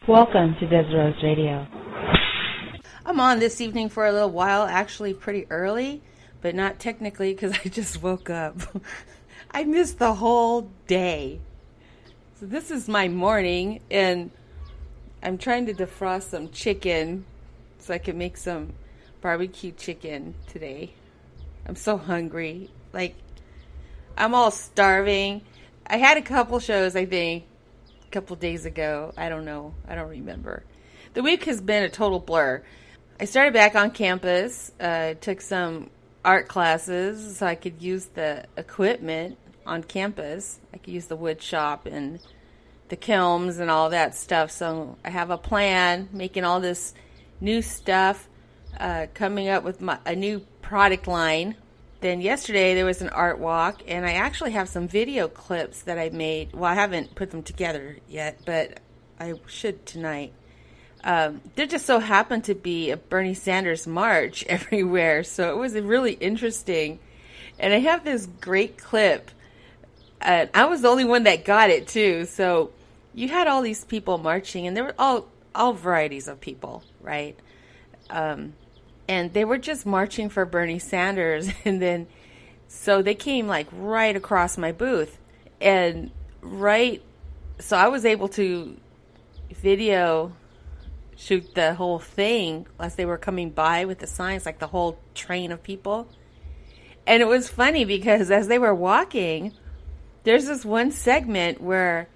Welcome to Desirose Radio. I'm on this evening for a little while, actually pretty early, but not technically because I just woke up. I missed the whole day. So this is my morning, and I'm trying to defrost some chicken so I can make some barbecue chicken today. I'm so hungry. I'm all starving. I had a couple shows, I think, a couple days ago. I don't know. I don't remember. The week has been a total blur. I started back on campus, took some art classes so I could use the equipment on campus. I could use the wood shop and the kilns and all that stuff. So I have a plan, making all this new stuff, coming up with a new product line. Then yesterday there was an art walk, and I actually have some video clips that I made. Well, I haven't put them together yet, but I should tonight. There just so happened to be a Bernie Sanders march everywhere, so it was really interesting. And I have this great clip. I was the only one that got it, too. So you had all these people marching, and there were all varieties of people, right? And they were just marching for Bernie Sanders. And then, so they came right across my booth. And so I was able to video shoot the whole thing as they were coming by with the signs, the whole train of people. And it was funny because as they were walking, there's this one segment where,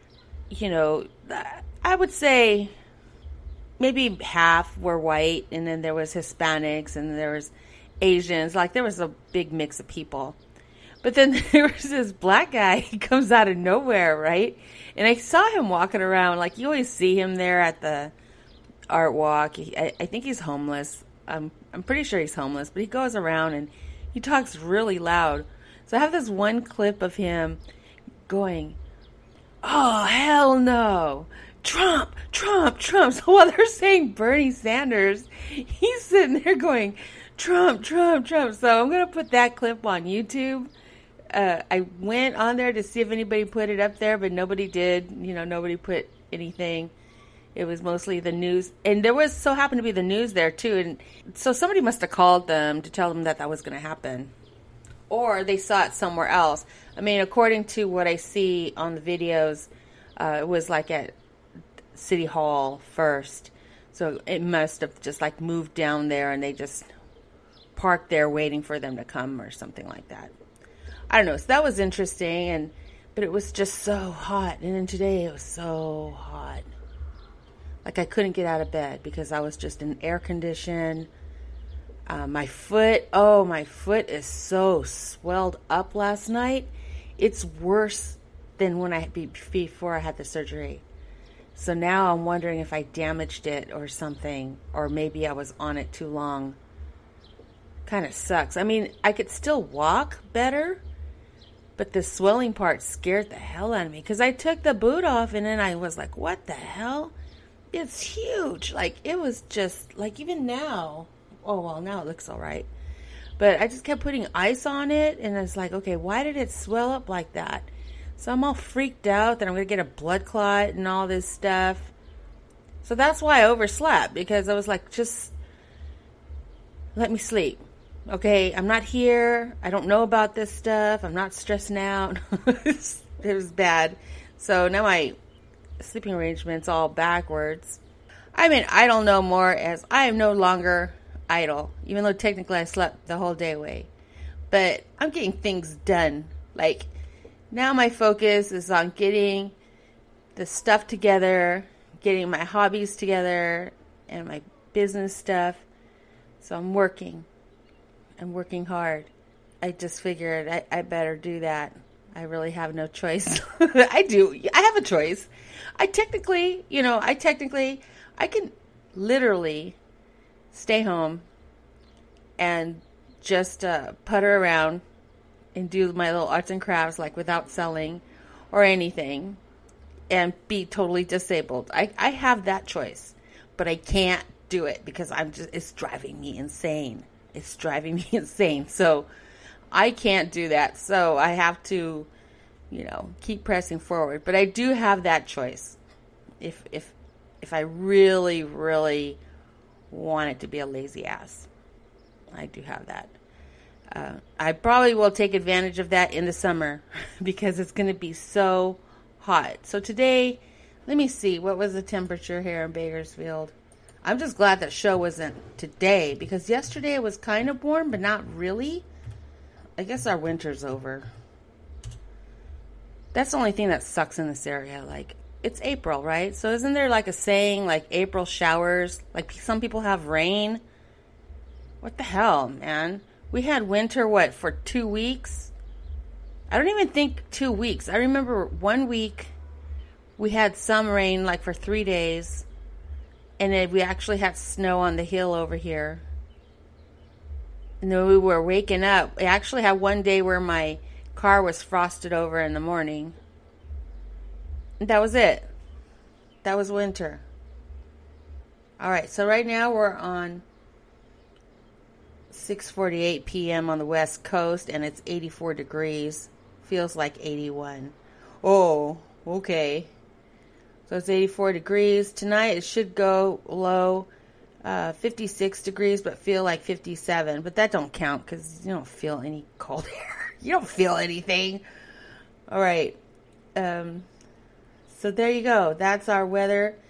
I would say maybe half were white, and then there was Hispanics, and there was Asians. There was a big mix of people. But then there was this black guy. He comes out of nowhere, right? And I saw him walking around. You always see him there at the art walk. I think he's homeless. I'm pretty sure he's homeless, but he goes around and he talks really loud. So I have this one clip of him going, "Oh, hell no. Trump, Trump, Trump." So while they're saying Bernie Sanders, he's sitting there going, "Trump, Trump, Trump." So I'm going to put that clip on YouTube. I went on there to see if anybody put it up there, but nobody did. Nobody put anything. It was mostly the news. And there happened to be the news there, too. And so somebody must have called them to tell them that was going to happen. Or they saw it somewhere else. I mean, according to what I see on the videos, it was at City Hall first. So it must have just moved down there and they just parked there waiting for them to come or something like that. I don't know. So that was interesting. But it was just so hot. And then today it was so hot. I couldn't get out of bed because I was just in air condition. My foot is so swelled up last night. It's worse than before I had the surgery. So now I'm wondering if I damaged it or something, or maybe I was on it too long. Kind of sucks. I mean, I could still walk better, but the swelling part scared the hell out of me because I took the boot off and then I was like, what the hell? It's huge. It was just, even now. Oh, well, now it looks all right. But I just kept putting ice on it, and it's okay, why did it swell up like that? So I'm all freaked out that I'm going to get a blood clot and all this stuff. So that's why I overslept, because I was just let me sleep. Okay, I'm not here. I don't know about this stuff. I'm not stressing out. It was bad. So now my sleeping arrangements all backwards. I'm in idle no more, as I am no longer idle, even though technically I slept the whole day away. But I'm getting things done. Now my focus is on getting the stuff together, getting my hobbies together, and my business stuff. So I'm working. I'm working hard. I just figured I better do that. I really have no choice. I do. I have a choice. I can literally stay home and just putter around and do my little arts and crafts without selling or anything and be totally disabled. I have that choice, but I can't do it because it's driving me insane. It's driving me insane. So I can't do that. So I have to, keep pressing forward. But I do have that choice. If if I really, really want it to be a lazy ass. I do have that. I probably will take advantage of that in the summer because it's going to be so hot. So today, let me see, what was the temperature here in Bakersfield? I'm just glad that show wasn't today because yesterday it was kind of warm, but not really. I guess our winter's over. That's the only thing that sucks in this area. Like, it's April, right? So isn't there like a saying, like April showers? Like some people have rain. What the hell, man? We had winter, for 2 weeks? I don't even think 2 weeks. I remember 1 week we had some rain, like for 3 days. And then we actually had snow on the hill over here. And then we were waking up. I actually had one day where my car was frosted over in the morning. And that was it. That was winter. All right, so right now we're on 6:48 p.m. on the West Coast, and it's 84 degrees. Feels like 81. Oh, okay. So it's 84 degrees. Tonight it should go low, 56 degrees, but feel like 57. But that don't count because you don't feel any cold air. You don't feel anything. All right. So there you go. That's our weather.